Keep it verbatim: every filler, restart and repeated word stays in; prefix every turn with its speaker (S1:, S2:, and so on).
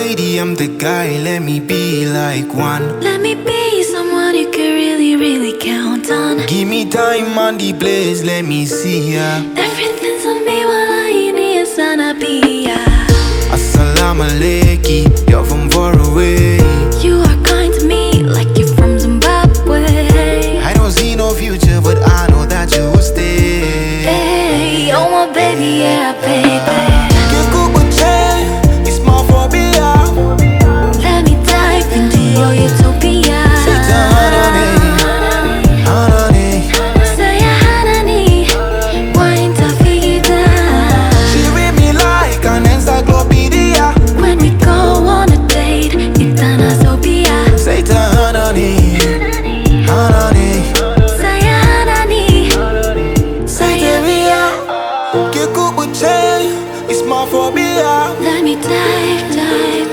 S1: lady, I'm the guy. Let me be like one.
S2: Let me be someone you can really, really count on.
S1: Give me time on the place, let me see ya.
S2: Everything's on me while I need sana pia.
S1: Assalamu alaikum, you're from far away.
S2: You are kind to me like you're from Zimbabwe.
S1: I don't see no future, but I know that you will stay.
S2: Hey, oh my baby, yeah, baby. Let me dive into your utopia. Say Hanani, wine tafida.
S1: She read me like an encyclopedia.
S2: When we go on a date, itana sobia.
S1: Say Hanani, Hanani.
S2: Say Hanani, say Avia.
S1: Kikubuche, it's my phobia.
S2: Let me dive, dive.